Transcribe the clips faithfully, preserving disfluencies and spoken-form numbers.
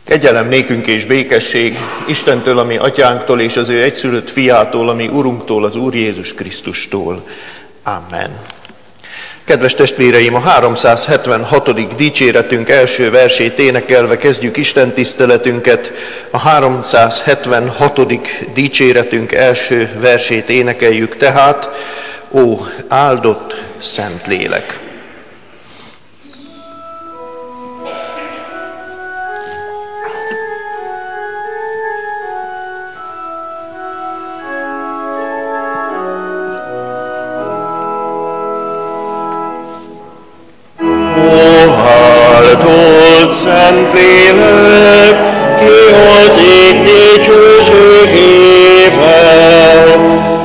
Kegyelem nékünk és békesség Istentől, ami atyánktól, és az ő egyszülött fiától, ami Urunktól, az Úr Jézus Krisztustól. Amen. Kedves testvéreim, a háromszázhetvenhatodik dicséretünk első versét énekelve kezdjük Isten tiszteletünket. A háromszázhetvenhatodik dicséretünk első versét énekeljük tehát: Ó, áldott Szentlélek! Szentlélek, ki az ég dicsőségével,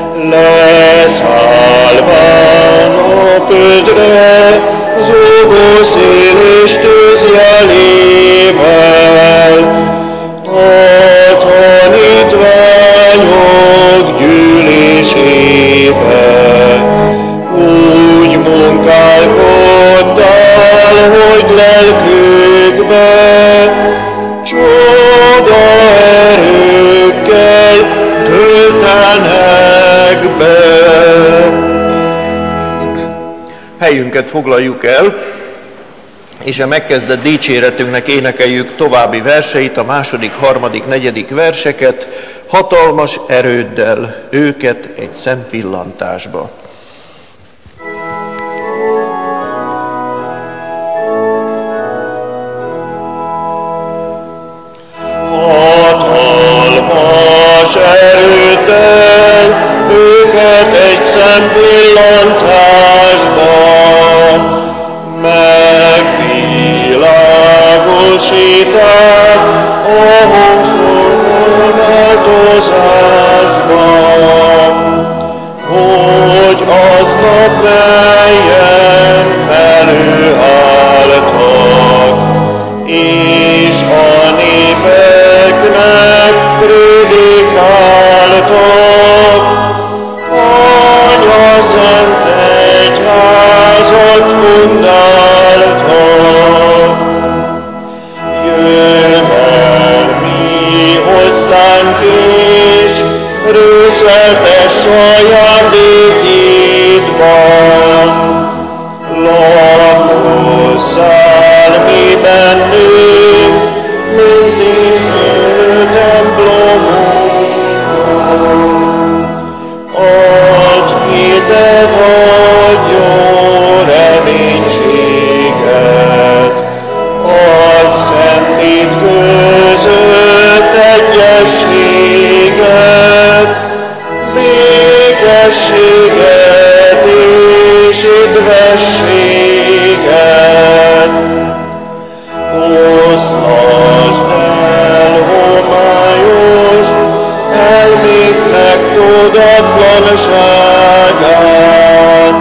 leszállván a földre, zúgó szél és tűz jelével, a tanítványok gyűlésébe, úgy munkálkodtál, hogy lelkükbe csoda erőkkel töltenek be. Helyünket foglaljuk el, és a megkezdett dicséretünknek énekeljük további verseit, a második, harmadik, negyedik verseket, hatalmas erőddel őket egy szempillantásba. Hatalmas erőddel őket egy szempillantásban megvilágosítál a változásban, hogy aznap melyen előálltak, és a népeknek prédikáltak, Anya szent egyházat fundáltak. Jöjj mi hozzánk is, részletes ajándékidban, lakozzál mi bennünk, mint ifjölő templomunkban. Add hitet, adj jó reménységet, add szent hit között egyességet, békességet és üdvességet. Osztasd el homályos elméknek tudatlanságát,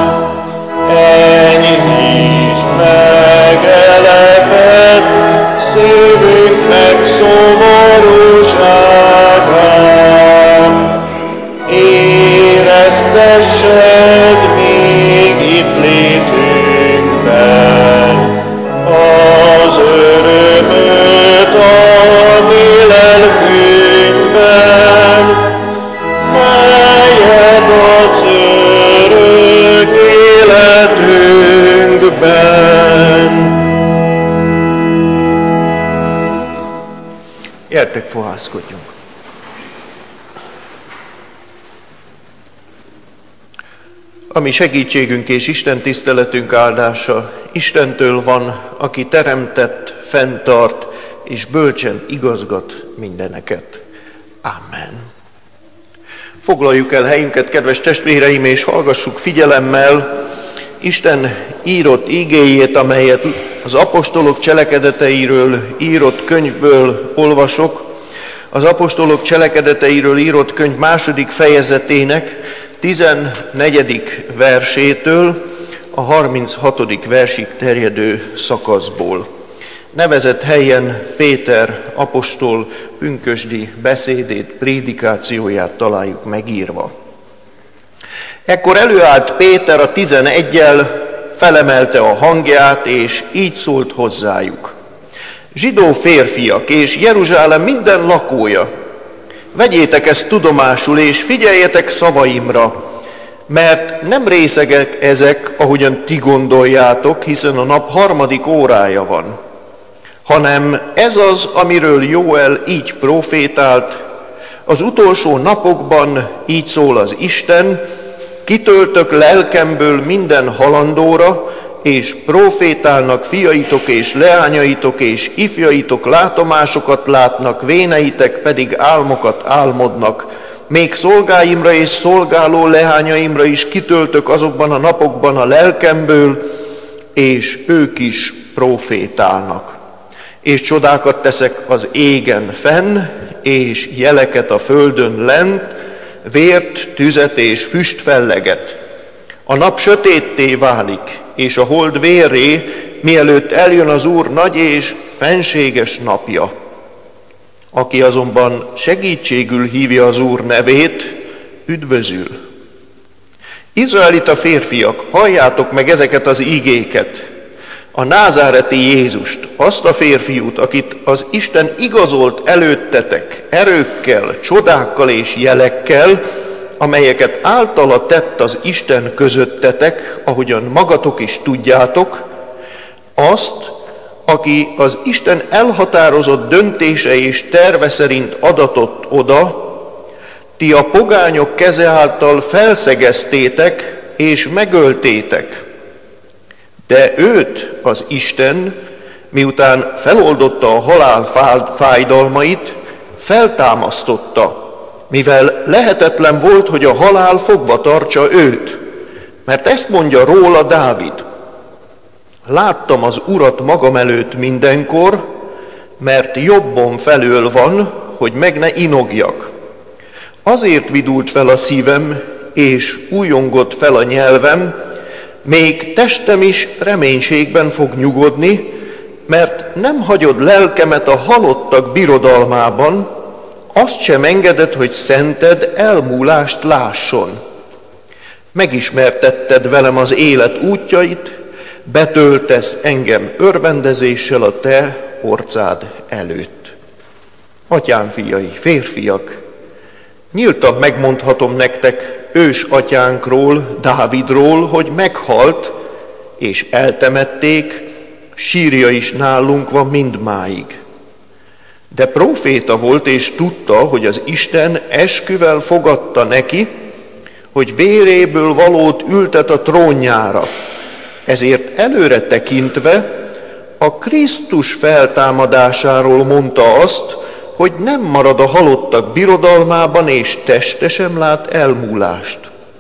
enyhítsd meg elepet szívünknek szomorúságát, éreztessed még itt létünkben az örömöt a mi lelkünkben, melyet adsz örök életünkben. Gyertek, fohászkodjunk. Ami segítségünk és Isten tiszteletünk áldása Istentől van, aki teremtett, fenntart és bölcsen igazgat mindeneket. Amen. Foglaljuk el helyünket, kedves testvéreim, és hallgassuk figyelemmel Isten írott ígéjét, amelyet az apostolok cselekedeteiről írott könyvből olvasok. Az apostolok cselekedeteiről írott könyv második fejezetének tizennegyedik versétől a harminchatodik versig terjedő szakaszból. Nevezett helyen Péter apostol pünkösdi beszédét, prédikációját találjuk megírva. Ekkor előállt Péter a tizeneggyel, felemelte a hangját, és így szólt hozzájuk. Zsidó férfiak és Jeruzsálem minden lakója, vegyétek ezt tudomásul, és figyeljetek szavaimra, mert nem részegek ezek, ahogyan ti gondoljátok, hiszen a nap harmadik órája van, hanem ez az, amiről Jóel így profétált: az utolsó napokban így szól az Isten, kitöltök lelkemből minden halandóra, és profétálnak fiaitok és leányaitok és ifjaitok látomásokat látnak, véneitek pedig álmokat álmodnak. Még szolgáimra és szolgáló leányaimra is kitöltök azokban a napokban a lelkemből, és ők is profétálnak. És csodákat teszek az égen fenn, és jeleket a földön lent, vért, tüzet és füstfelleget. A nap sötétté válik, és a hold vérré, mielőtt eljön az Úr nagy és fenséges napja. Aki azonban segítségül hívja az Úr nevét, üdvözül. Izraelita férfiak, halljátok meg ezeket az igéket. A názáreti Jézust, azt a férfiút, akit az Isten igazolt előttetek erőkkel, csodákkal és jelekkel, amelyeket általa tett az Isten közöttetek, ahogyan magatok is tudjátok, azt, aki az Isten elhatározott döntése és terve szerint adatott oda, ti a pogányok keze által felszegeztétek és megöltétek. De őt az Isten, miután feloldotta a halál fájdalmait, feltámasztotta, mivel lehetetlen volt, hogy a halál fogva tartsa őt. Mert ezt mondja róla Dávid: láttam az Urat magam előtt mindenkor, mert jobbom felől van, hogy meg ne inogjak. Azért vidult fel a szívem, és újongott fel a nyelvem, még testem is reménységben fog nyugodni, mert nem hagyod lelkemet a halottak birodalmában, azt sem engeded, hogy szented elmúlást lásson. Megismertetted velem az élet útjait, betöltesz engem örvendezéssel a te orcád előtt. Atyám fiai, férfiak, nyíltan megmondhatom nektek ős atyánkról, Dávidról, hogy meghalt, és eltemették, sírja is nálunk van mindmáig. De próféta volt, és tudta, hogy az Isten esküvel fogadta neki, hogy véréből valót ültet a trónjára. Ezért előre tekintve a Krisztus feltámadásáról mondta azt, hogy nem marad a halottak birodalmában, és teste sem lát elmúlást.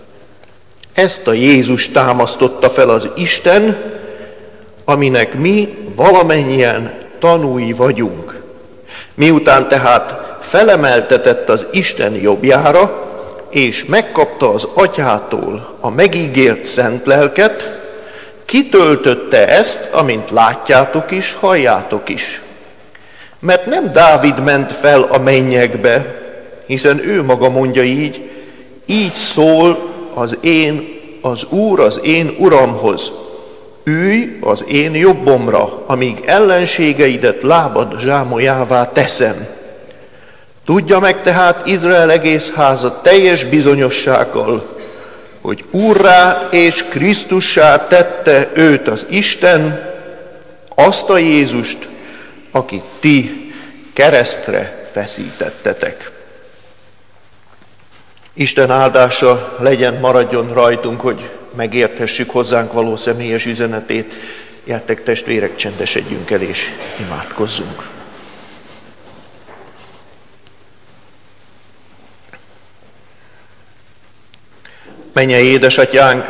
Ezt a Jézus támasztotta fel az Isten, aminek mi valamennyien tanúi vagyunk. Miután tehát felemeltetett az Isten jobbjára, és megkapta az Atyától a megígért szent lelket, kitöltötte ezt, amint látjátok is, halljátok is. Mert nem Dávid ment fel a mennyekbe, hiszen ő maga mondja így: így szól az én, az Úr az én Uramhoz: ülj az én jobbomra, amíg ellenségeidet lábad zsámolyává teszem. Tudja meg tehát Izrael egész háza teljes bizonyossággal, hogy Úrrá és Krisztussá tette őt az Isten, azt a Jézust, akit ti keresztre feszítettetek. Isten áldása legyen, maradjon rajtunk, hogy megérthessük hozzánk való személyes üzenetét. Gyertek testvérek, csendesedjünk el és imádkozzunk. Mennyei édesatyánk,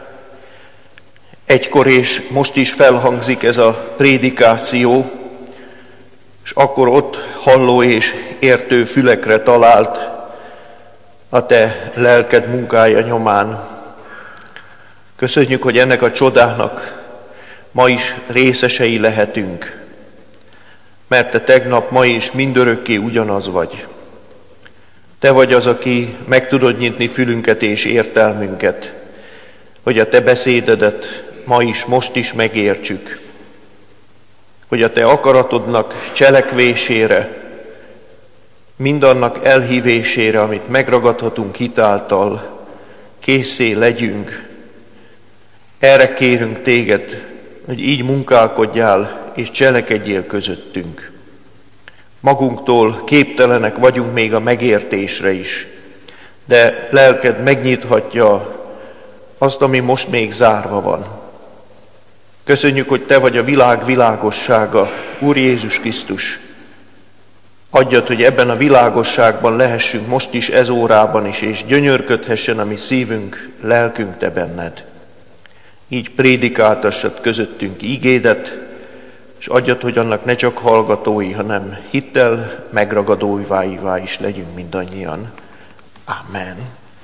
egykor és most is felhangzik ez a prédikáció, és akkor ott halló és értő fülekre talált a te lelked munkája nyomán. Köszönjük, hogy ennek a csodának ma is részesei lehetünk, mert te tegnap, ma is mindörökké ugyanaz vagy. Te vagy az, aki meg tudod nyitni fülünket és értelmünket, hogy a te beszédedet ma is, most is megértsük. hogy a te akaratodnak cselekvésére, mindannak elhívésére, amit megragadhatunk hitáltal, készé legyünk. Erre kérünk téged, hogy így munkálkodjál és cselekedjél közöttünk. Magunktól képtelenek vagyunk még a megértésre is, de lelked megnyithatja azt, ami most még zárva van. Köszönjük, hogy te vagy a világ világossága, Úr Jézus Krisztus. Adjad, hogy ebben a világosságban lehessünk most is, ez órában is, és gyönyörködhessen a mi szívünk, lelkünk te benned. Így prédikáltassad közöttünk ígédet, és adjad, hogy annak ne csak hallgatói, hanem hittel megragadóivá is legyünk mindannyian. Amen.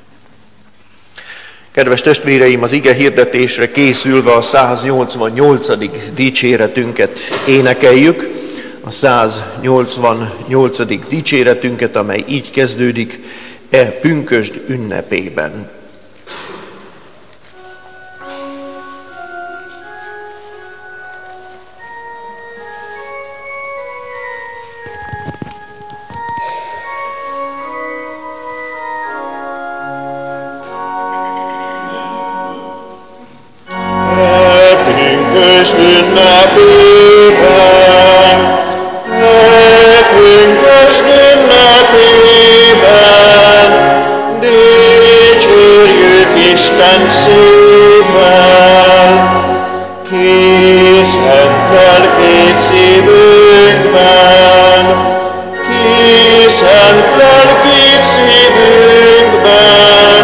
Kedves testvéreim, az ige hirdetésre készülve a száznyolcvannyolcadik dicséretünket énekeljük. A száznyolcvannyolcadik dicséretünket, amely így kezdődik, e pünkösd ünnepében. Pünkösd ünnepében, pünkösd ünnepében, dicsérjük Isten szívvel, készen lelkét szívünkben, készen lelkét szívünkben,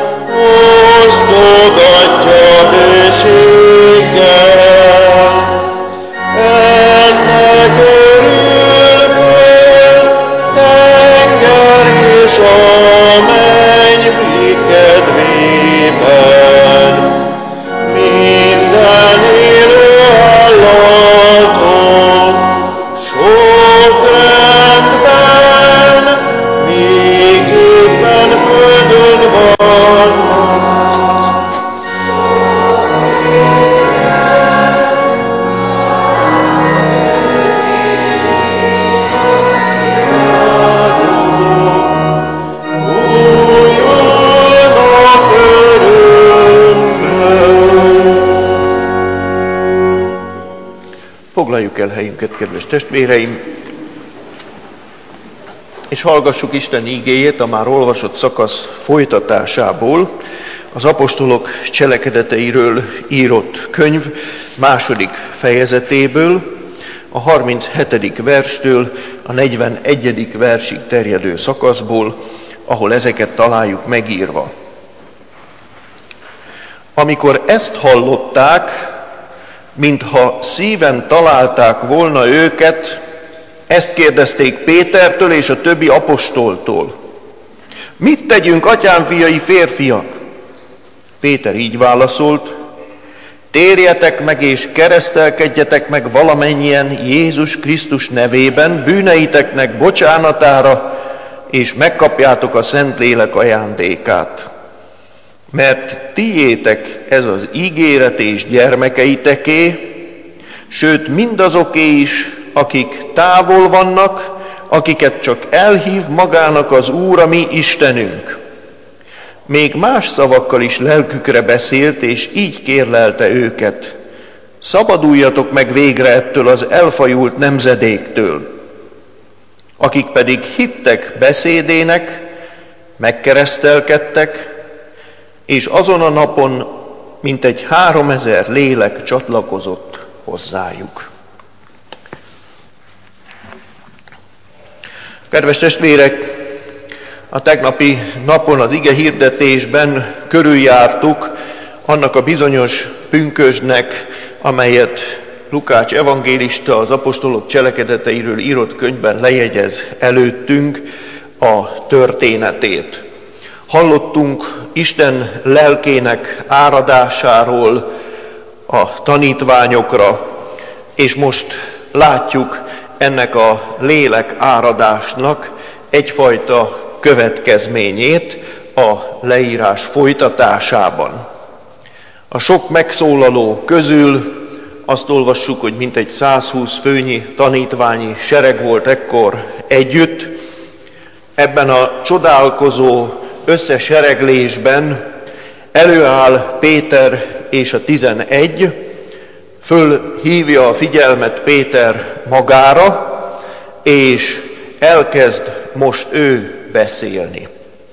osztogatja bőséggel. Ennek örül föl tenger és a menny kedvében. Minden élő állatot sok rendben, míg éppen földön van. Foglaljuk el helyünket, kedves testvéreim, és hallgassuk Isten ígéjét a már olvasott szakasz folytatásából, az apostolok cselekedeteiről írott könyv második fejezetéből, a harminchetedik verstől a negyvenegyedik versig terjedő szakaszból, ahol ezeket találjuk megírva. Amikor ezt hallották, mintha szíven találták volna őket, ezt kérdezték Pétertől és a többi apostoltól. Mit tegyünk, atyám fiai férfiak? Péter így válaszolt, térjetek meg és keresztelkedjetek meg valamennyien Jézus Krisztus nevében bűneiteknek bocsánatára, és megkapjátok a Szentlélek ajándékát. Mert tiétek ez az ígéret és gyermekeiteké, sőt mindazoké is, akik távol vannak, akiket csak elhív magának az Úr, a mi Istenünk. Még más szavakkal is lelkükre beszélt, és így kérlelte őket, szabaduljatok meg végre ettől az elfajult nemzedéktől. Akik pedig hittek beszédének, megkeresztelkedtek, és azon a napon mintegy háromezer lélek csatlakozott hozzájuk. Kedves testvérek, a tegnapi napon az ige hirdetésben körüljártuk annak a bizonyos pünkösdnek, amelyet Lukács evangélista az apostolok cselekedeteiről írott könyvben lejegyez előttünk a történetét. Hallottunk Isten lelkének áradásáról a tanítványokra, és most látjuk ennek a lélek áradásnak egyfajta következményét a leírás folytatásában. A sok megszólaló közül azt olvassuk, hogy mintegy százhúsz főnyi tanítványi sereg volt ekkor együtt. Ebben a csodálkozó összesereglésben előáll Péter és a tizenegy, fölhívja a figyelmet Péter magára, és elkezd most ő beszélni.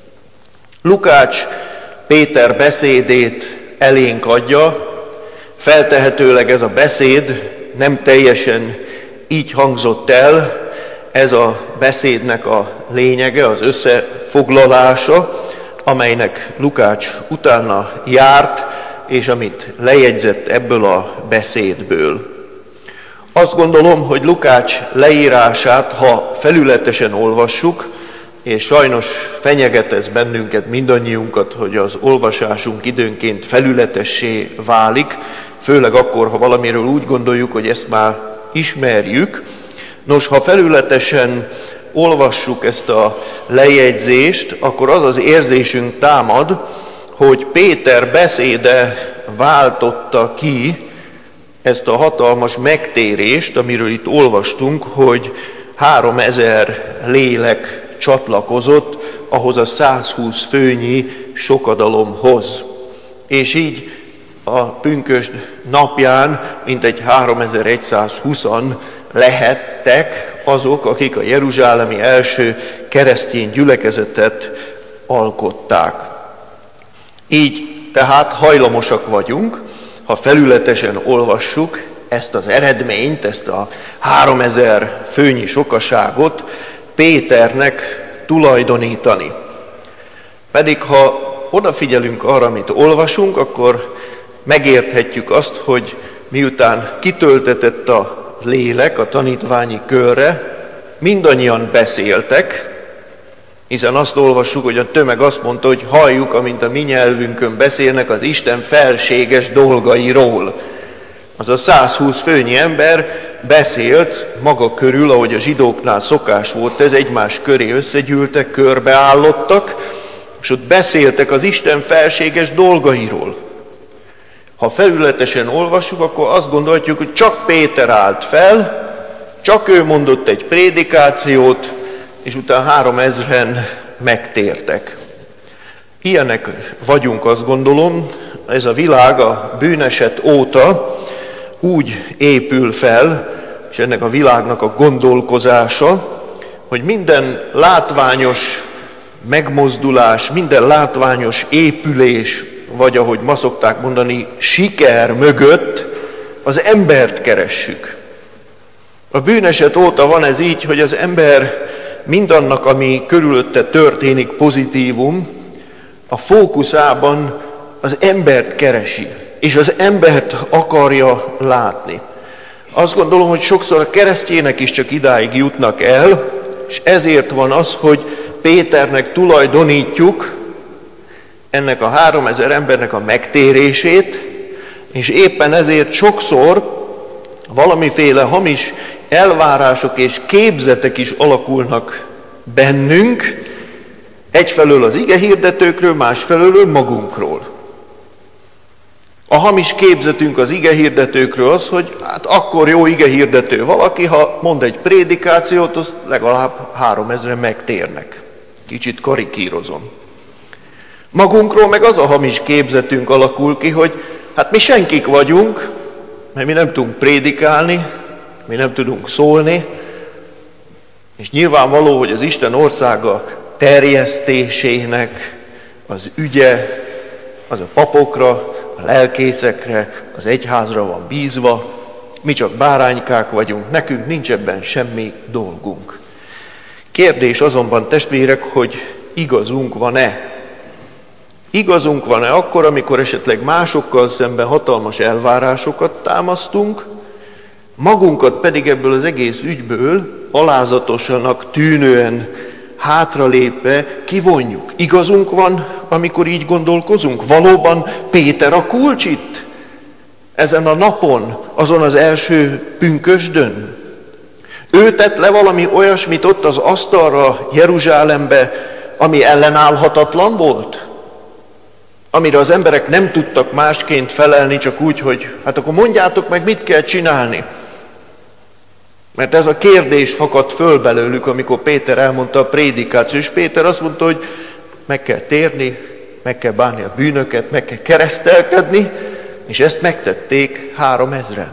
Lukács Péter beszédét elénk adja, feltehetőleg ez a beszéd nem teljesen így hangzott el, ez a beszédnek a lényege, az összefoglalása, amelynek Lukács utána járt, és amit lejegyzett ebből a beszédből. Azt gondolom, hogy Lukács leírását, ha felületesen olvassuk, és sajnos fenyeget ez bennünket, mindannyiunkat, hogy az olvasásunk időnként felületessé válik, főleg akkor, ha valamiről úgy gondoljuk, hogy ezt már ismerjük. Nos, ha felületesen olvassuk ezt a lejegyzést, akkor az az érzésünk támad, hogy Péter beszéde váltotta ki ezt a hatalmas megtérést, amiről itt olvastunk, hogy háromezer lélek csatlakozott ahhoz a százhúsz főnyi sokadalomhoz. És így a pünkösd napján mintegy háromezer-egyszázhúszan lehettek azok, akik a jeruzsálemi első keresztény gyülekezetet alkották. Így tehát hajlamosak vagyunk, ha felületesen olvassuk ezt az eredményt, ezt a háromezer főnyi sokaságot Péternek tulajdonítani. Pedig ha odafigyelünk arra, amit olvasunk, akkor megérthetjük azt, hogy miután kitöltetett a lélek a tanítványi körre, mindannyian beszéltek, hiszen azt olvassuk, hogy a tömeg azt mondta, hogy halljuk, amint a mi nyelvünkön beszélnek az Isten felséges dolgairól. Az a százhúsz főnyi ember beszélt maga körül, ahogy a zsidóknál szokás volt, ez egymás köré összegyűltek, körbeállottak, és ott beszéltek az Isten felséges dolgairól. Ha felületesen olvassuk, akkor azt gondolhatjuk, hogy csak Péter állt fel, csak ő mondott egy prédikációt, és utána három ezren megtértek. Ilyenek vagyunk, azt gondolom, ez a világ a bűneset óta úgy épül fel, és ennek a világnak a gondolkozása, hogy minden látványos megmozdulás, minden látványos épülés, vagy ahogy ma szokták mondani, siker mögött az embert keressük. A bűneset óta van ez így, hogy az ember mindannak, ami körülötte történik pozitívum, a fókuszában az embert keresi, és az embert akarja látni. Azt gondolom, hogy sokszor a keresztjének is csak idáig jutnak el, és ezért van az, hogy Péternek tulajdonítjuk ennek a háromezer embernek a megtérését, és éppen ezért sokszor valamiféle hamis elvárások és képzetek is alakulnak bennünk, egyfelől az igehirdetőkről, másfelől magunkról. A hamis képzetünk az igehirdetőkről az, hogy hát akkor jó igehirdető valaki, ha mond egy prédikációt, az legalább háromezren megtérnek. Kicsit karikírozom. Magunkról meg az a hamis képzetünk alakul ki, hogy hát mi senkik vagyunk, mert mi nem tudunk prédikálni, mi nem tudunk szólni, és nyilvánvaló, hogy az Isten országa terjesztésének az ügye, az a papokra, a lelkészekre, az egyházra van bízva, mi csak báránykák vagyunk, nekünk nincs ebben semmi dolgunk. Kérdés azonban, testvérek, hogy igazunk van-e? Igazunk van-e akkor, amikor esetleg másokkal szemben hatalmas elvárásokat támasztunk, magunkat pedig ebből az egész ügyből alázatosanak tűnően hátralépve kivonjuk? Igazunk van, amikor így gondolkozunk? Valóban Péter a kulcs itt? Ezen a napon, azon az első pünkösdön? Ő tett le valami olyasmit ott az asztalra Jeruzsálembe, ami ellenállhatatlan volt? amire az emberek nem tudtak másként felelni, csak úgy, hogy hát akkor mondjátok meg, mit kell csinálni. Mert ez a kérdés fakadt föl belőlük, amikor Péter elmondta a prédikációt, és Péter azt mondta, hogy meg kell térni, meg kell bánni a bűnöket, meg kell keresztelkedni, és ezt megtették három ezren.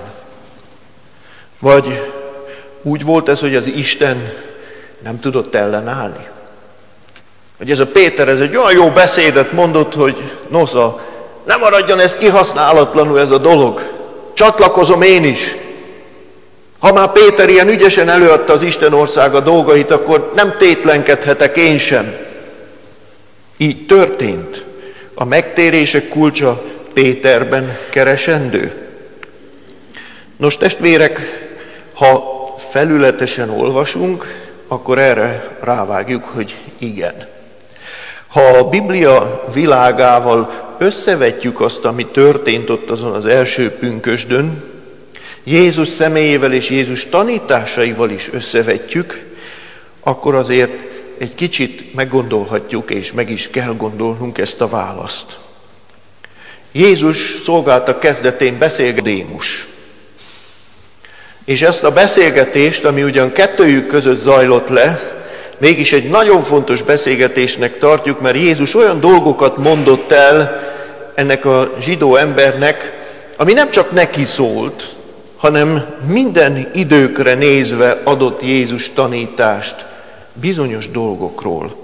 Vagy úgy volt ez, hogy az Isten nem tudott ellenállni. Hogy ez a Péter, ez egy olyan jó beszédet mondott, hogy nosza, ne maradjon ez kihasználatlanul ez a dolog. Csatlakozom én is. Ha már Péter ilyen ügyesen előadta az Isten országa dolgait, akkor nem tétlenkedhetek én sem. Így történt. A megtérések kulcsa Péterben keresendő. Nos, testvérek, ha felületesen olvasunk, akkor erre rávágjuk, hogy igen. Ha a Biblia világával összevetjük azt, ami történt ott azon az első pünkösdön, Jézus személyével és Jézus tanításaival is összevetjük, akkor azért egy kicsit meggondolhatjuk, és meg is kell gondolnunk ezt a választ. Jézus szolgálta kezdetén beszélget Démus. És ezt a beszélgetést, ami ugyan kettőjük között zajlott le, mégis egy nagyon fontos beszélgetésnek tartjuk, mert Jézus olyan dolgokat mondott el ennek a zsidó embernek, ami nem csak neki szólt, hanem minden időkre nézve adott Jézus tanítást bizonyos dolgokról.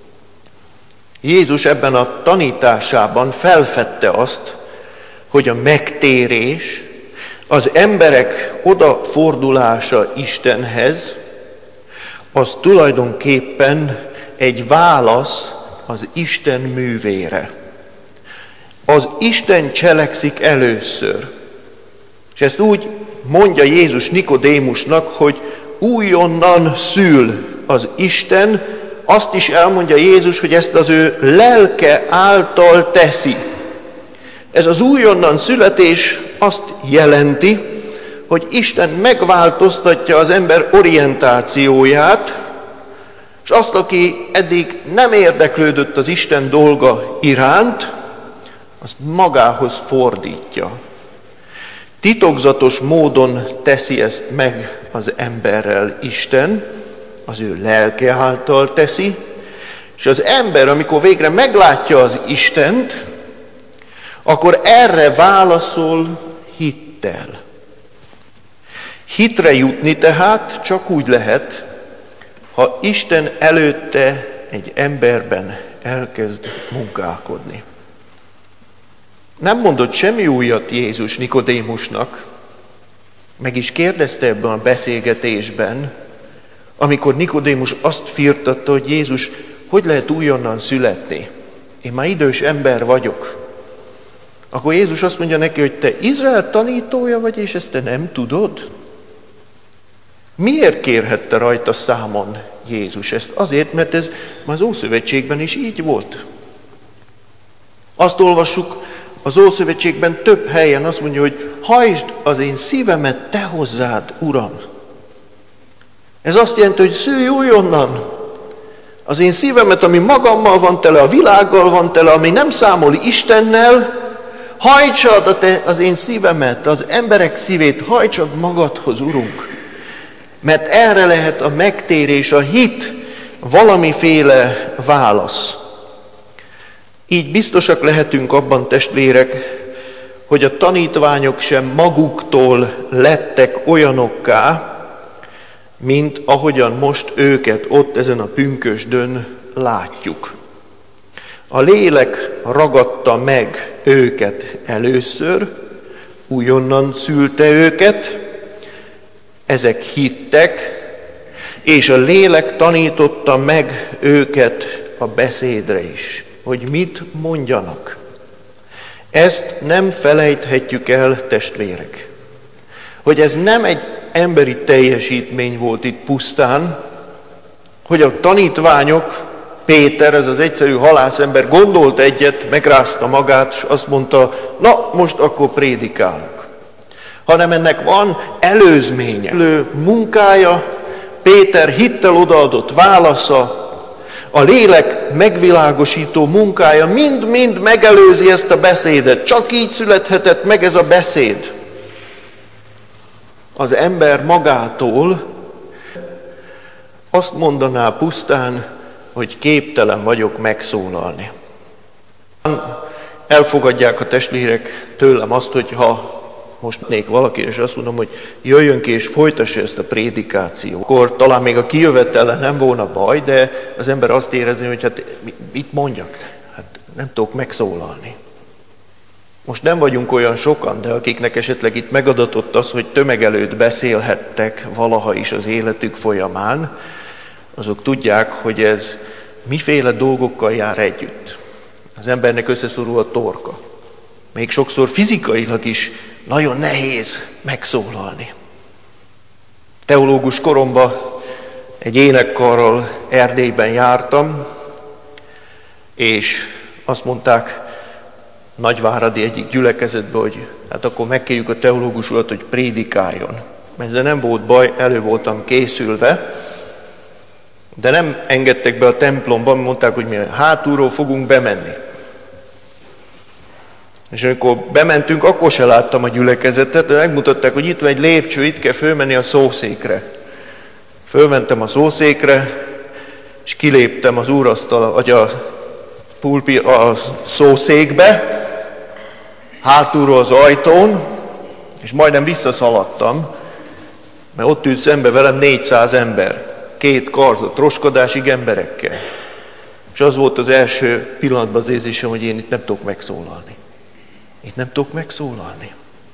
Jézus ebben a tanításában felfedte azt, hogy a megtérés, az emberek odafordulása Istenhez, az tulajdonképpen egy válasz az Isten művére. Az Isten cselekszik először. És ezt úgy mondja Jézus Nikodémusnak, hogy újonnan szül az Isten, azt is elmondja Jézus, hogy ezt az ő lelke által teszi. Ez az újonnan születés azt jelenti, hogy Isten megváltoztatja az ember orientációját, és azt, aki eddig nem érdeklődött az Isten dolga iránt, azt magához fordítja. Titokzatos módon teszi ezt meg az emberrel Isten, az ő lelke által teszi, és az ember, amikor végre meglátja az Istent, akkor erre válaszol hittel. Hitre jutni tehát csak úgy lehet, ha Isten előtte egy emberben elkezd munkálkodni. Nem mondott semmi újat Jézus Nikodémusnak, meg is kérdezte ebben a beszélgetésben, amikor Nikodémus azt firtatta, hogy Jézus, hogy lehet újonnan születni? Én már idős ember vagyok. Akkor Jézus azt mondja neki, hogy te Izrael tanítója vagy, és ezt te nem tudod? Miért kérhette rajta számon Jézus ezt? Azért, mert ez már az Ószövetségben is így volt. Azt olvassuk az Ószövetségben több helyen, azt mondja, hogy hajtsd az én szívemet te hozzád, Uram. Ez azt jelenti, hogy szülj újonnan. Az én szívemet, ami magammal van tele, a világgal van tele, ami nem számol Istennel, hajtsad a te, az én szívemet, az emberek szívét, hajtsad magadhoz, Urunk. Mert erre lehet a megtérés, a hit valamiféle válasz. Így biztosak lehetünk abban, testvérek, hogy a tanítványok sem maguktól lettek olyanokká, mint ahogyan most őket ott ezen a pünkösdön látjuk. A lélek ragadta meg őket először, újonnan szülte őket, ezek hittek, és a lélek tanította meg őket a beszédre is, hogy mit mondjanak. Ezt nem felejthetjük el, testvérek, hogy ez nem egy emberi teljesítmény volt itt pusztán, hogy a tanítványok, Péter, ez az egyszerű halászember gondolt egyet, megrázta magát, és azt mondta, na most akkor prédikálok. Hanem ennek van előzménye, elő munkája, Péter hittel odaadott válasza, A lélek megvilágosító munkája mind-mind megelőzi ezt a beszédet. Csak így születhetett meg ez a beszéd. Az ember magától azt mondaná pusztán, hogy képtelen vagyok megszólalni. Elfogadják a testvérek tőlem azt, hogy ha most nék valaki, és azt mondom, hogy jöjjön ki és folytassa ezt a prédikációt, akkor talán még a kijövetele nem volna baj, de az ember azt érezi, hogy hát mit mondjak? Hát nem tudok megszólalni. Most nem vagyunk olyan sokan, de akiknek esetleg itt megadatott az, hogy tömeg előtt beszélhettek valaha is az életük folyamán, azok tudják, hogy ez miféle dolgokkal jár együtt. Az embernek összeszorul a torka. Még sokszor fizikailag is nagyon nehéz megszólalni. Teológus koromban egy énekkarral Erdélyben jártam, és azt mondták Nagyváradi egyik gyülekezetben, hogy hát akkor megkérjük a teológus urat, hogy prédikáljon. Ezzel nem volt baj, elő voltam készülve, de nem engedtek be a templomban, mondták, hogy mi hátulról fogunk bemenni. És amikor bementünk, akkor se láttam a gyülekezetet, de megmutatták, hogy itt van egy lépcső, itt kell fölmenni a szószékre. Fölmentem a szószékre, és kiléptem az úrasztal, vagy a, pulpi, a szószékbe, hátulról az ajtón, és majdnem visszaszaladtam, mert ott ült szembe velem négyszáz ember, két karzott, roskadásig emberekkel. És az volt az első pillanatban az érzésem, hogy én itt nem tudok megszólalni. Itt nem tudok megszólalni.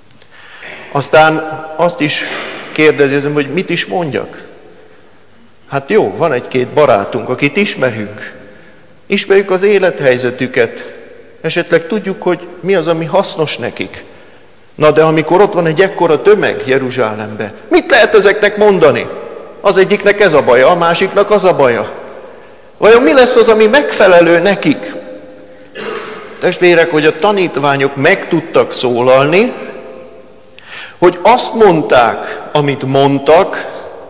Aztán azt is kérdezem, hogy mit is mondjak. Hát jó, van egy-két barátunk, akit ismerünk. Ismerjük az élethelyzetüket. Esetleg tudjuk, hogy mi az, ami hasznos nekik. Na de amikor ott van egy ekkora tömeg Jeruzsálembe, mit lehet ezeknek mondani? Az egyiknek ez a baja, a másiknak az a baja. Vajon mi lesz az, ami megfelelő nekik? Testvérek, hogy a tanítványok meg tudtak szólalni, hogy azt mondták, amit mondtak,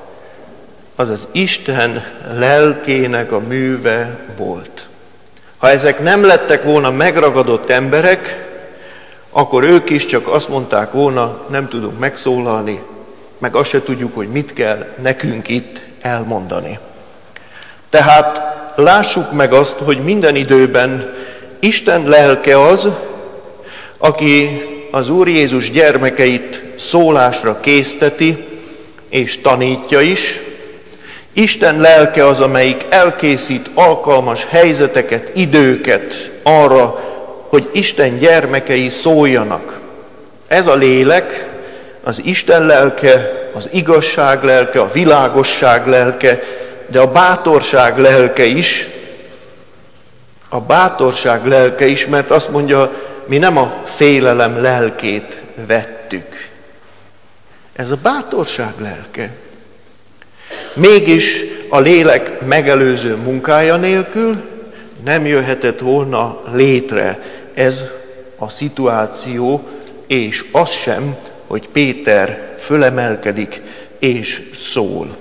az az Isten lelkének a műve volt. Ha ezek nem lettek volna megragadott emberek, akkor ők is csak azt mondták volna, nem tudunk megszólalni, meg azt se tudjuk, hogy mit kell nekünk itt elmondani. Tehát lássuk meg azt, hogy minden időben Isten lelke az, aki az Úr Jézus gyermekeit szólásra készteti és tanítja is. Isten lelke az, amelyik elkészít alkalmas helyzeteket, időket arra, hogy Isten gyermekei szóljanak. Ez a lélek, az Isten lelke, az igazság lelke, a világosság lelke, de a bátorság lelke is, a bátorság lelke is, mert azt mondja, mi nem a félelem lelkét vettük. Ez a bátorság lelke. Mégis a lélek megelőző munkája nélkül nem jöhetett volna létre ez a szituáció, és az sem, hogy Péter fölemelkedik és szól.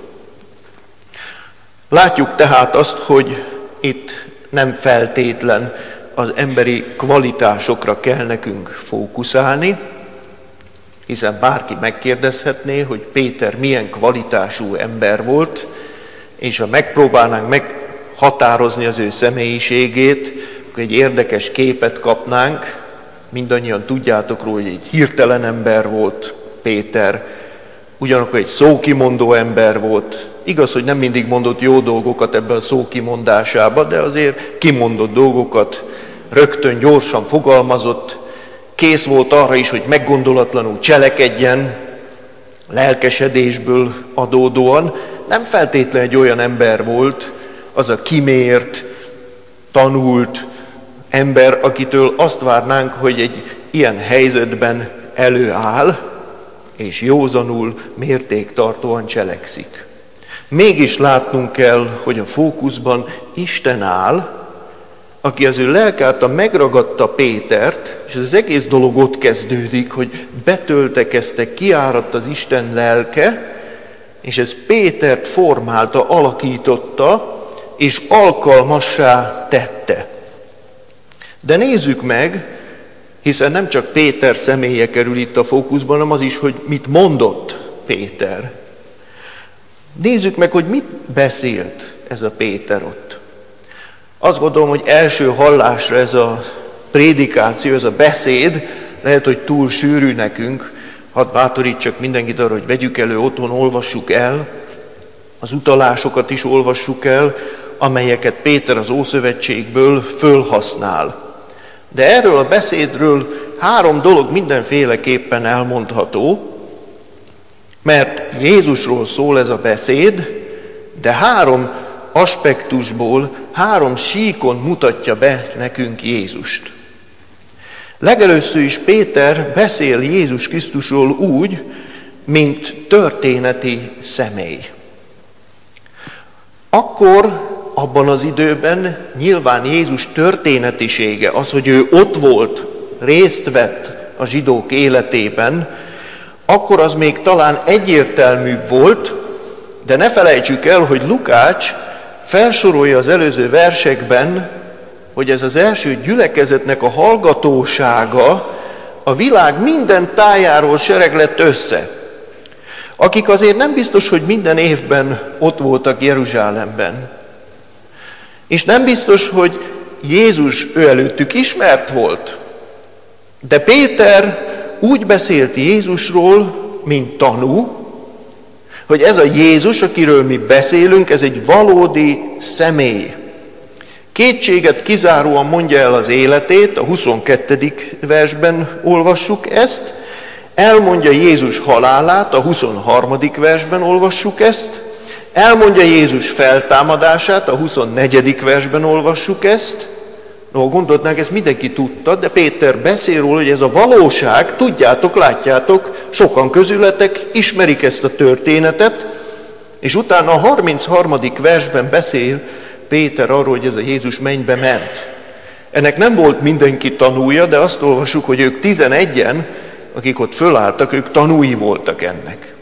Látjuk tehát azt, hogy itt nem feltétlen az emberi kvalitásokra kell nekünk fókuszálni, hiszen bárki megkérdezhetné, hogy Péter milyen kvalitású ember volt, és ha megpróbálnánk meghatározni az ő személyiségét, akkor egy érdekes képet kapnánk. Mindannyian tudjátok róla, hogy egy hirtelen ember volt Péter, ugyanakkor egy szókimondó ember volt. Igaz, hogy nem mindig mondott jó dolgokat ebben a szókimondásába, de azért kimondott dolgokat, rögtön gyorsan fogalmazott, kész volt arra is, hogy meggondolatlanul cselekedjen, lelkesedésből adódóan. Nem feltétlenül egy olyan ember volt, az a kimért, tanult ember, akitől azt várnánk, hogy egy ilyen helyzetben előáll, és józanul, mértéktartóan cselekszik. Mégis látnunk kell, hogy a fókuszban Isten áll, aki az ő lelke által megragadta Pétert, és az egész dolog ott kezdődik, hogy betöltekezte, kiáradt az Isten lelke, és ez Pétert formálta, alakította, és alkalmassá tette. De nézzük meg, hiszen nem csak Péter személye kerül itt a fókuszban, hanem az is, hogy mit mondott Péter. Nézzük meg, hogy mit beszélt ez a Péter ott. Azt gondolom, hogy első hallásra ez a prédikáció, ez a beszéd lehet, hogy túl sűrű nekünk. Hadd bátorítsak mindenkit arra, hogy vegyük elő, otthon olvassuk el, az utalásokat is olvassuk el, amelyeket Péter az Ószövetségből fölhasznál. De erről a beszédről három dolog mindenféleképpen elmondható, mert Jézusról szól ez a beszéd, de három aspektusból, három síkon mutatja be nekünk Jézust. Legelőször is Péter beszél Jézus Krisztusról úgy, mint történeti személy. Akkor, abban az időben nyilván Jézus történetisége, az, hogy ő ott volt, részt vett a zsidók életében, akkor az még talán egyértelműbb volt, de ne felejtsük el, hogy Lukács felsorolja az előző versekben, hogy ez az első gyülekezetnek a hallgatósága a világ minden tájáról sereglett össze, akik azért nem biztos, hogy minden évben ott voltak Jeruzsálemben. És nem biztos, hogy Jézus ő előttük ismert volt. De Péter úgy beszélt Jézusról, mint tanú, hogy ez a Jézus, akiről mi beszélünk, ez egy valódi személy. Kétséget kizáróan mondja el az életét, a huszonkettedik versben olvassuk ezt, elmondja Jézus halálát, a huszonharmadik versben olvassuk ezt, elmondja Jézus feltámadását, a huszonnegyedik versben olvassuk ezt. No, gondoltnánk, ezt mindenki tudta, de Péter beszél róla, hogy ez a valóság, tudjátok, látjátok, sokan közületek ismerik ezt a történetet, és utána a harmincharmadik versben beszél Péter arról, hogy ez a Jézus mennybe ment. Ennek nem volt mindenki tanúja, de azt olvasjuk, hogy ők tizenegyen, akik ott fölálltak, ők tanúi voltak ennek.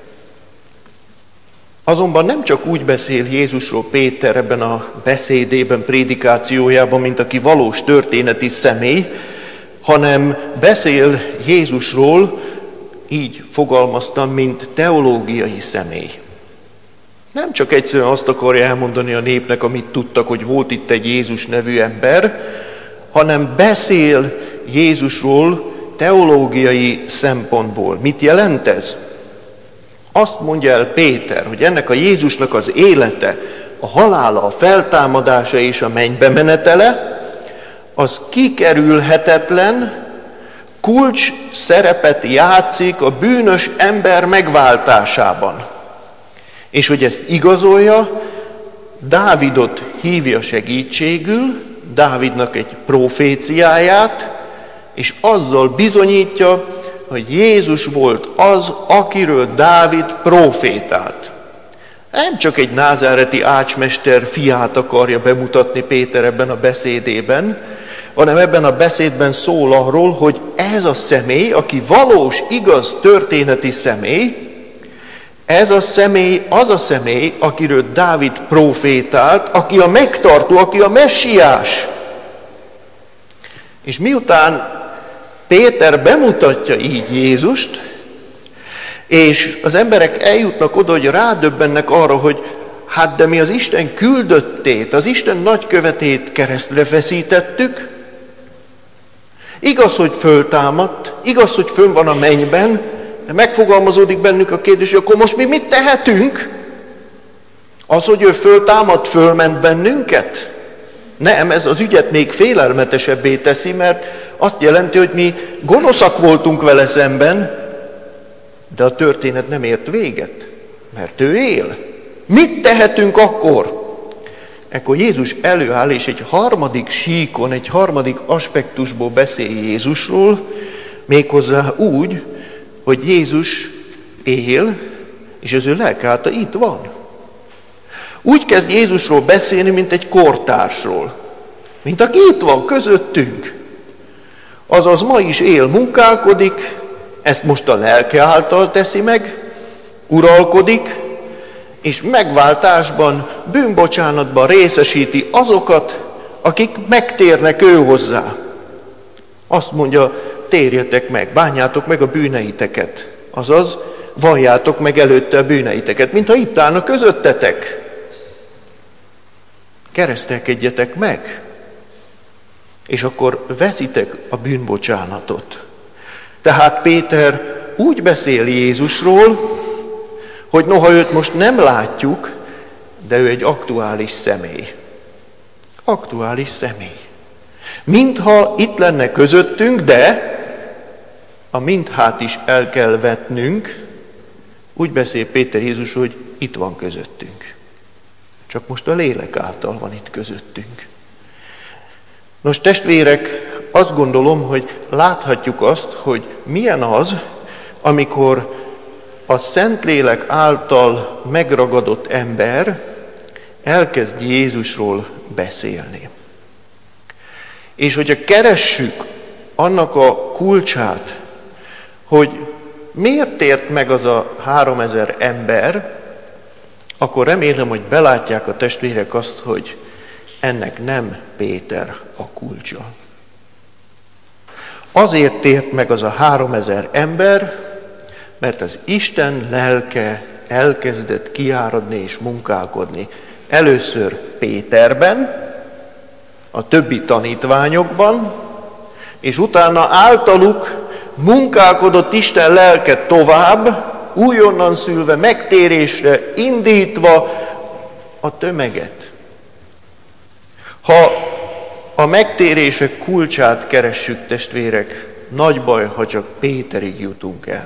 Azonban nem csak úgy beszél Jézusról Péter ebben a beszédében, prédikációjában, mint aki valós történeti személy, hanem beszél Jézusról, így fogalmaztam, mint teológiai személy. Nem csak egyszerűen azt akarja elmondani a népnek, amit tudtak, hogy volt itt egy Jézus nevű ember, hanem beszél Jézusról teológiai szempontból. Mit jelent ez? Azt mondja el Péter, hogy ennek a Jézusnak az élete, a halála, a feltámadása és a mennybe menetele, az kikerülhetetlen, kulcs szerepet játszik a bűnös ember megváltásában. És hogy ezt igazolja, Dávidot hívja segítségül, Dávidnak egy proféciáját, és azzal bizonyítja, hogy Jézus volt az, akiről Dávid profétált. Nem csak egy názáreti ácsmester fiát akarja bemutatni Péter ebben a beszédében, hanem ebben a beszédben szól arról, hogy ez a személy, aki valós, igaz történeti személy, ez a személy az a személy, akiről Dávid profétált, aki a megtartó, aki a messiás. És miután Péter bemutatja így Jézust, és az emberek eljutnak oda, hogy rádöbbennek arra, hogy hát de mi az Isten küldöttét, az Isten nagykövetét keresztre feszítettük. Igaz, hogy föltámadt, igaz, hogy fönn van a mennyben, de megfogalmazódik bennük a kérdés, hogy akkor most mi mit tehetünk? Az, hogy ő föltámadt, fölment bennünket? Nem, ez az ügyet még félelmetesebbé teszi, mert azt jelenti, hogy mi gonoszak voltunk vele szemben, de a történet nem ért véget, mert ő él. Mit tehetünk akkor? Ekkor Jézus előáll, és egy harmadik síkon, egy harmadik aspektusból beszél Jézusról, méghozzá úgy, hogy Jézus él, és az ő lelkálta itt van. Úgy kezd Jézusról beszélni, mint egy kortársról. Mint aki itt van közöttünk. Azaz ma is él, munkálkodik, ezt most a lelke által teszi meg, uralkodik, és megváltásban, bűnbocsánatban részesíti azokat, akik megtérnek ő hozzá. Azt mondja, térjetek meg, bánjátok meg a bűneiteket, azaz valljátok meg előtte a bűneiteket, mintha itt állna közöttetek. Keresztelkedjetek meg, és akkor veszitek a bűnbocsánatot. Tehát Péter úgy beszél Jézusról, hogy noha őt most nem látjuk, de ő egy aktuális személy. Aktuális személy. Mintha itt lenne közöttünk, de a minthát is el kell vetnünk, úgy beszél Péter Jézus, hogy itt van közöttünk. Csak most a lélek által van itt közöttünk. Nos, testvérek, azt gondolom, hogy láthatjuk azt, hogy milyen az, amikor a Szentlélek által megragadott ember elkezd Jézusról beszélni. És hogyha keressük annak a kulcsát, hogy miért tért meg az a háromezer ember, akkor remélem, hogy belátják a testvérek azt, hogy ennek nem Péter a kulcsa. Azért tért meg az a háromezer ember, mert az Isten lelke elkezdett kiáradni és munkálkodni. Először Péterben, a többi tanítványokban, és utána általuk munkálkodott Isten lelke tovább, újonnan szülve, megtérésre indítva a tömeget. Ha a megtérések kulcsát keressük, testvérek, nagy baj, ha csak Péterig jutunk el.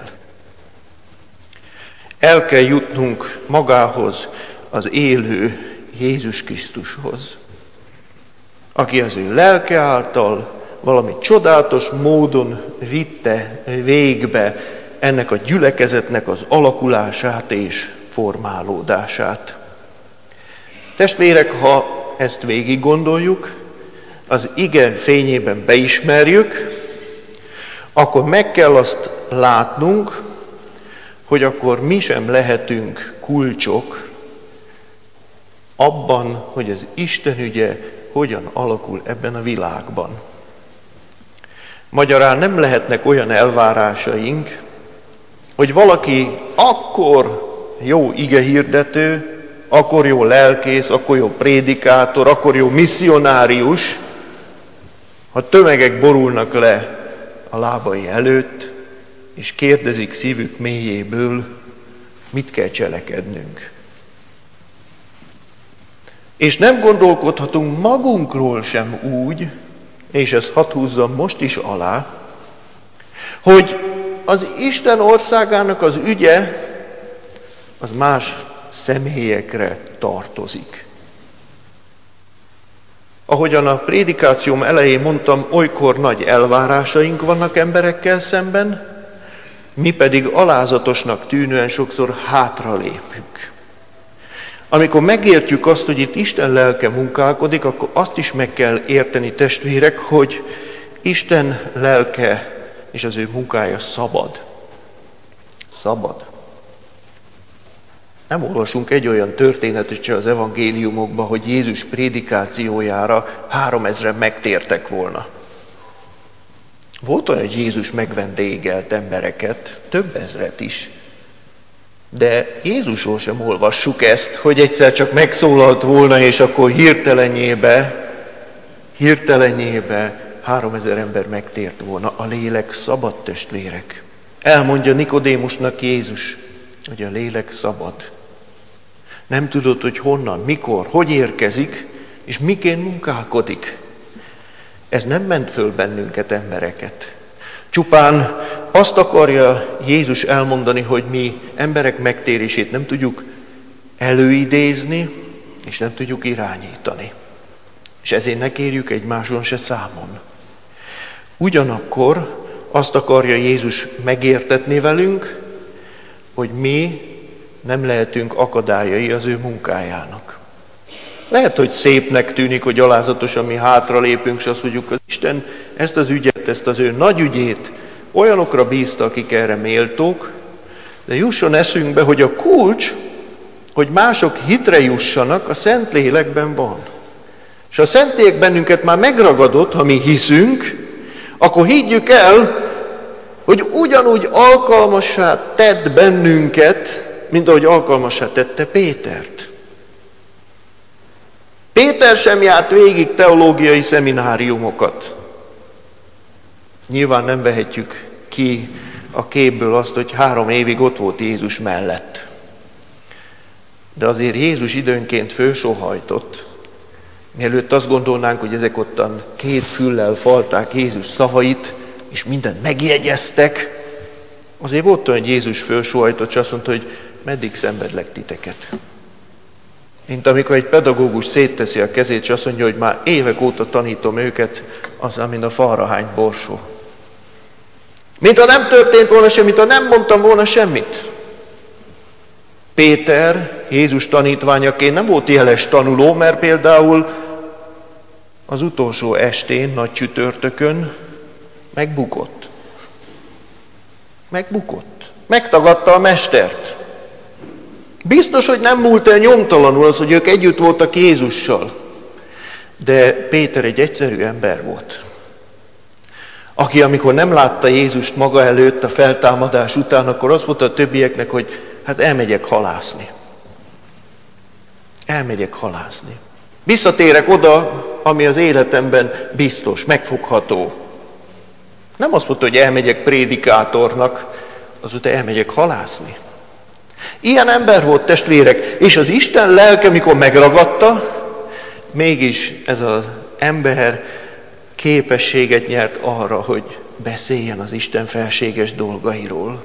El kell jutnunk magához, az élő Jézus Krisztushoz, aki az ő lelke által valami csodálatos módon vitte végbe ennek a gyülekezetnek az alakulását és formálódását. Testvérek, ha ezt végig gondoljuk, az ige fényében beismerjük, akkor meg kell azt látnunk, hogy akkor mi sem lehetünk kulcsok abban, hogy az Isten ügye hogyan alakul ebben a világban. Magyarán nem lehetnek olyan elvárásaink, hogy valaki akkor jó igehirdető, akkor jó lelkész, akkor jó prédikátor, akkor jó misszionárius, ha tömegek borulnak le a lábai előtt, és kérdezik szívük mélyéből, mit kell cselekednünk. És nem gondolkodhatunk magunkról sem úgy, és ezt hadd húzzam most is alá, hogy az Isten országának az ügye az más személyekre tartozik. Ahogyan a prédikációm elején mondtam, olykor nagy elvárásaink vannak emberekkel szemben, mi pedig alázatosnak tűnően sokszor hátralépünk. Amikor megértjük azt, hogy itt Isten lelke munkálkodik, akkor azt is meg kell érteni, testvérek, hogy Isten lelke és az ő munkája szabad. Szabad. Nem olvasunk egy olyan történetet se az evangéliumokban, hogy Jézus prédikációjára háromezren megtértek volna. Volt olyan, hogy Jézus megvendégelt embereket, több ezret is. De Jézusról sem olvassuk ezt, hogy egyszer csak megszólalt volna, és akkor hirtelenjébe, hirtelenjébe háromezer ember megtért volna. A lélek szabad, testvérek. Elmondja Nikodémusnak Jézus, hogy a lélek szabad. Nem tudod, hogy honnan, mikor, hogy érkezik, és miként munkálkodik. Ez nem ment föl bennünket, embereket. Csupán azt akarja Jézus elmondani, hogy mi emberek megtérését nem tudjuk előidézni, és nem tudjuk irányítani. És ezért ne kérjük egymáson se számon. Ugyanakkor azt akarja Jézus megértetni velünk, hogy mi nem lehetünk akadályai az ő munkájának. Lehet, hogy szépnek tűnik, hogy alázatosan mi hátralépünk, és azt mondjuk, hogy Isten ezt az ügyet, ezt az ő nagy ügyét olyanokra bízta, akik erre méltók, de jusson eszünkbe, hogy a kulcs hogy mások hitre jussanak, a Szentlélekben van. És ha a Szentlélek bennünket már megragadott, ha mi hiszünk, akkor higgyük el, hogy ugyanúgy alkalmassá tett bennünket, mint ahogy alkalmassá tette Pétert. Péter sem járt végig teológiai szemináriumokat. Nyilván nem vehetjük ki a képből azt, hogy három évig ott volt Jézus mellett. De azért Jézus időnként fölsóhajtott. Mielőtt azt gondolnánk, hogy ezek ottan két füllel falták Jézus szavait, és mindent megjegyeztek, azért volt olyan, hogy Jézus fölsóhajtott, és azt mondta, hogy meddig szenvedlek titeket. Mint amikor egy pedagógus szétteszi a kezét, és azt mondja, hogy már évek óta tanítom őket, aztán, mint a falra hányt borsó. Mint ha nem történt volna semmit, mint ha nem mondtam volna semmit. Péter, Jézus tanítványaként nem volt jeles tanuló, mert például az utolsó estén, nagy csütörtökön megbukott. Megbukott. Megtagadta a mestert. Biztos, hogy nem múlt el nyomtalanul az, hogy ők együtt voltak Jézussal. De Péter egy egyszerű ember volt, aki amikor nem látta Jézust maga előtt a feltámadás után, akkor azt mondta a többieknek, hogy hát elmegyek halászni. Elmegyek halászni. Visszatérek oda, ami az életemben biztos, megfogható. Nem azt mondta, hogy elmegyek prédikátornak, az mondta, elmegyek halászni. Ilyen ember volt, testvérek, és az Isten lelke, mikor megragadta, mégis ez az ember képességet nyert arra, hogy beszéljen az Isten felséges dolgairól.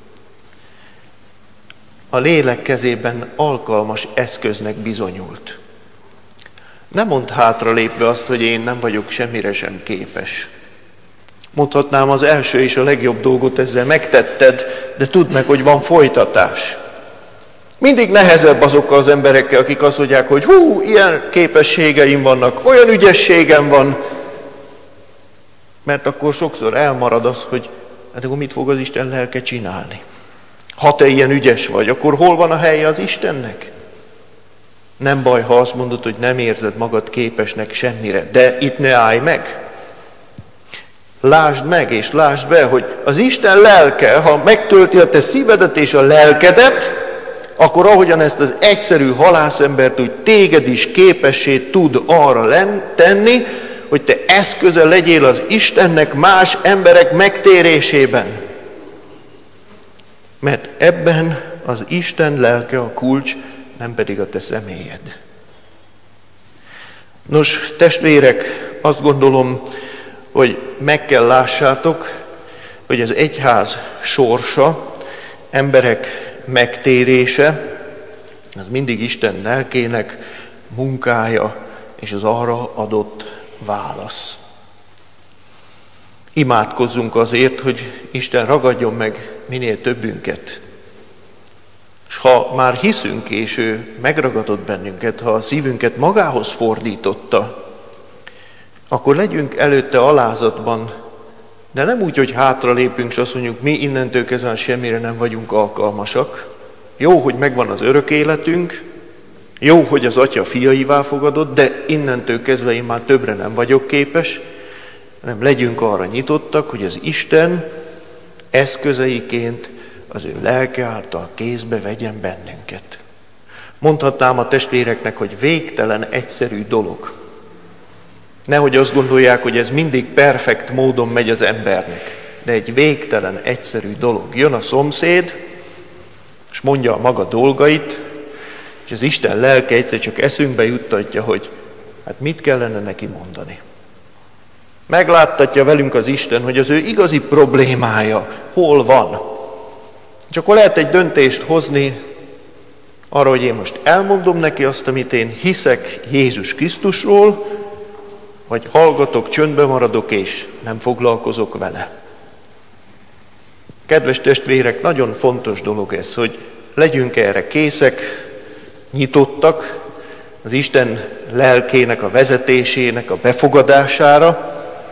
A lélek kezében alkalmas eszköznek bizonyult. Nem mondd hátra lépve azt, hogy én nem vagyok semmire sem képes. Mondhatnám, az első és a legjobb dolgot ezzel megtetted, de tudd meg, hogy van folytatás. Mindig nehezebb azokkal az emberekkel, akik azt mondják, hogy hú, ilyen képességeim vannak, olyan ügyességem van, mert akkor sokszor elmarad az, hogy hát akkor mit fog az Isten lelke csinálni? Ha te ilyen ügyes vagy, akkor hol van a helye az Istennek? Nem baj, ha azt mondod, hogy nem érzed magad képesnek semmire, de itt ne állj meg. Lásd meg és lásd be, hogy az Isten lelke, ha megtölti a te szívedet és a lelkedet, akkor ahogyan ezt az egyszerű halászembert úgy téged is képessé tud arra tenni, hogy te eszköze legyél az Istennek más emberek megtérésében. Mert ebben az Isten lelke a kulcs, nem pedig a te személyed. Nos, testvérek, azt gondolom, hogy meg kell lássátok, hogy az egyház sorsa, emberek megtérése, az mindig Isten lelkének munkája és az arra adott válasz. Imádkozzunk azért, hogy Isten ragadjon meg minél többünket. És ha már hiszünk, és ő megragadott bennünket, ha a szívünket magához fordította, akkor legyünk előtte alázatban, de nem úgy, hogy hátra lépünk, és azt mondjuk, mi innentől kezdve semmire nem vagyunk alkalmasak. Jó, hogy megvan az örök életünk, jó, hogy az Atya fiaivá fogadott, de innentől kezdve én már többre nem vagyok képes, hanem legyünk arra nyitottak, hogy az Isten eszközeiként az ő lelke által kézbe vegyen bennünket. Mondhatnám a testvéreknek, hogy végtelen egyszerű dolog. Nehogy azt gondolják, hogy ez mindig perfekt módon megy az embernek, de egy végtelen egyszerű dolog. Jön a szomszéd, és mondja a maga dolgait, és az Isten lelke egyszer csak eszünkbe juttatja, hogy hát mit kellene neki mondani. Megláttatja velünk az Isten, hogy az ő igazi problémája hol van. És akkor lehet egy döntést hozni arra, hogy én most elmondom neki azt, amit én hiszek Jézus Krisztusról, vagy hallgatok, csöndbe maradok, és nem foglalkozok vele. Kedves testvérek, nagyon fontos dolog ez, hogy legyünk erre készek, nyitottak az Isten lelkének a vezetésének a befogadására.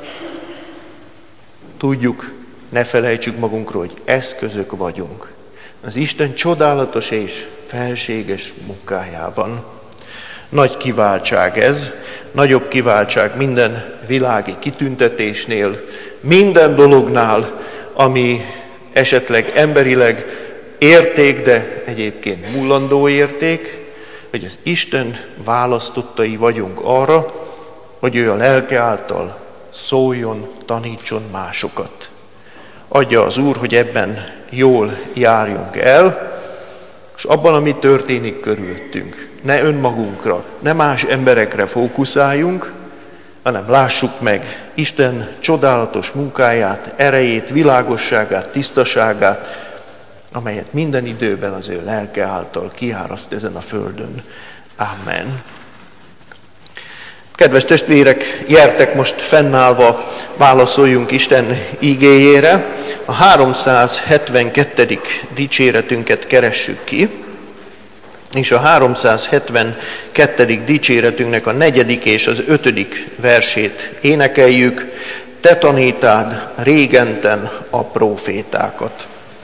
Tudjuk, ne felejtsük magunkról, hogy eszközök vagyunk. Az Isten csodálatos és felséges munkájában. Nagy kiváltság ez, nagyobb kiváltság minden világi kitüntetésnél, minden dolognál, ami esetleg emberileg érték, de egyébként mullandó érték, hogy az Isten választottai vagyunk arra, hogy ő a lelke által szóljon, tanítson másokat. Adja az Úr, hogy ebben jól járjunk el, és abban, ami történik körülöttünk, ne önmagunkra, ne más emberekre fókuszáljunk, hanem lássuk meg Isten csodálatos munkáját, erejét, világosságát, tisztaságát, amelyet minden időben az ő lelke által kiáraszt ezen a földön. Amen. Kedves testvérek, gyertek most fennállva, válaszoljunk Isten ígéjére. A háromszázhetvenkettedik dicséretünket keressük ki, és a háromszázhetvenkettedik dicséretünknek a negyedik és az ötödik versét énekeljük. Te tanítád régenten a prófétákat.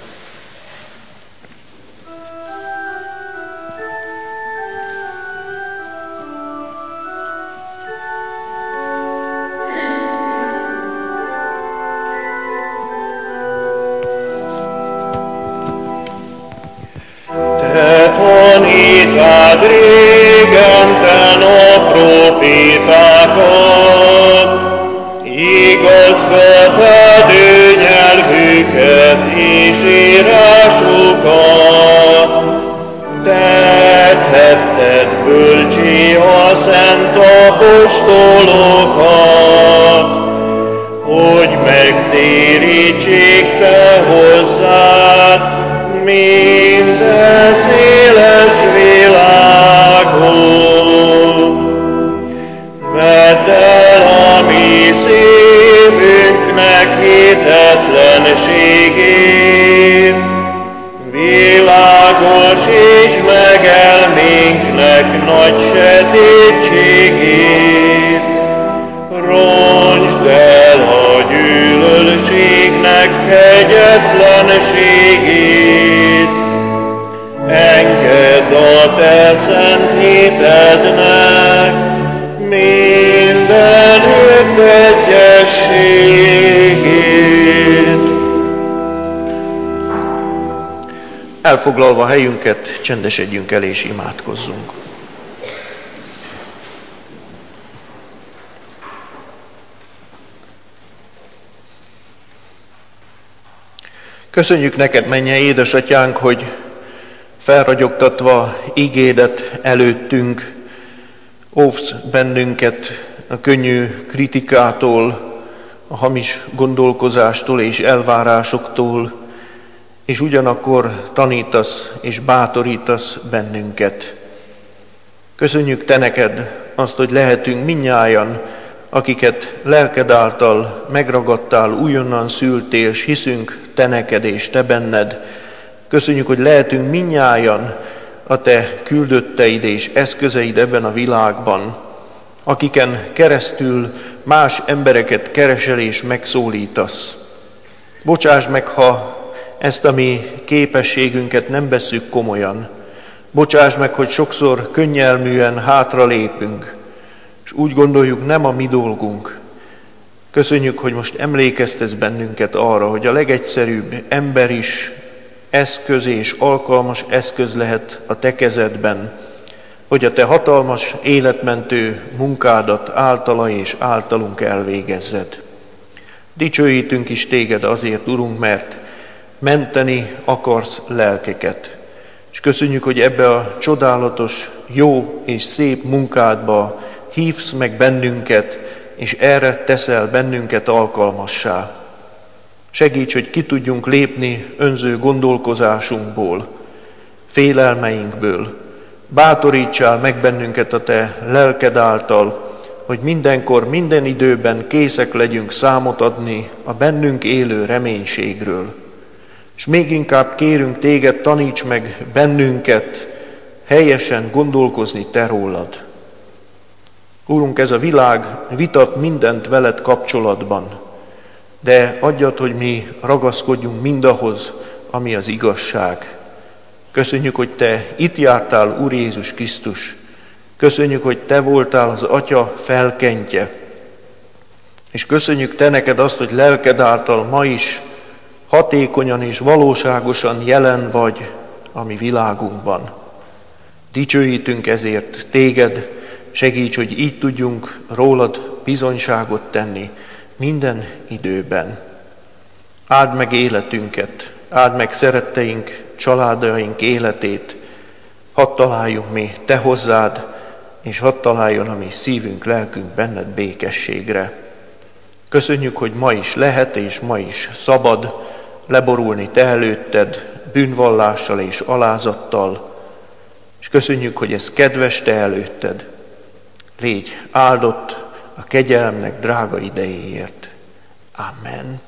Tanítád régenten a profétákat, igazgatád ő nyelvüket és írásukat. Te tetted bölcsé a szent apostolokat, hogy megtérítsék te hozzád minden széles világot. Vedd el a mi szívünknek hitetlenségét, világosíts meg elménknek nagy sötétségét. Roncsd el a gyűlölségnek kegyetlenségét, engedd a te szent hitednek mindenütt egyességét. Elfoglalva helyünket, csendesedjünk el és imádkozzunk. Köszönjük neked, mennyei édesatyánk, hogy felragyogtatva ígédet előttünk, óvsz bennünket a könnyű kritikától, a hamis gondolkozástól és elvárásoktól, és ugyanakkor tanítasz és bátorítasz bennünket. Köszönjük te neked azt, hogy lehetünk mindnyájan, akiket lelked által megragadtál, újonnan szültél, és hiszünk te neked és te benned. Köszönjük, hogy lehetünk mindnyájan a te küldötteid és eszközeid ebben a világban, akiken keresztül más embereket keresel és megszólítasz. Bocsáss meg, ha ezt a mi képességünket nem vesszük komolyan. Bocsáss meg, hogy sokszor könnyelműen hátralépünk, és úgy gondoljuk, nem a mi dolgunk. Köszönjük, hogy most emlékeztetsz bennünket arra, hogy a legegyszerűbb ember is eszköz és alkalmas eszköz lehet a te kezedben, hogy a te hatalmas, életmentő munkádat általa és általunk elvégezzed. Dicsőítünk is téged azért, Urunk, mert menteni akarsz lelkeket. És köszönjük, hogy ebbe a csodálatos, jó és szép munkádba hívsz meg bennünket, és erre teszel bennünket alkalmassá. Segíts, hogy ki tudjunk lépni önző gondolkozásunkból, félelmeinkből. Bátorítsál meg bennünket a te lelked által, hogy mindenkor, minden időben készek legyünk számot adni a bennünk élő reménységről. És még inkább kérünk téged, taníts meg bennünket helyesen gondolkozni te rólad. Úrunk, ez a világ vitat mindent veled kapcsolatban, de adjad, hogy mi ragaszkodjunk mindahhoz, ami az igazság. Köszönjük, hogy Te itt jártál, Úr Jézus Krisztus. Köszönjük, hogy Te voltál az Atya felkentje. És köszönjük Te neked azt, hogy lelked által ma is hatékonyan és valóságosan jelen vagy a mi világunkban. Dicsőítünk ezért Téged, segíts, hogy így tudjunk rólad bizonyságot tenni minden időben. Áld meg életünket, áld meg szeretteink, családaink életét, hadd találjunk mi Te hozzád, és hadd találjon a mi szívünk, lelkünk benned békességre. Köszönjük, hogy ma is lehet, és ma is szabad leborulni Te előtted, bűnvallással és alázattal, és köszönjük, hogy ez kedves Te előtted. Légy áldott a kegyelemnek drága idejéért. Amen.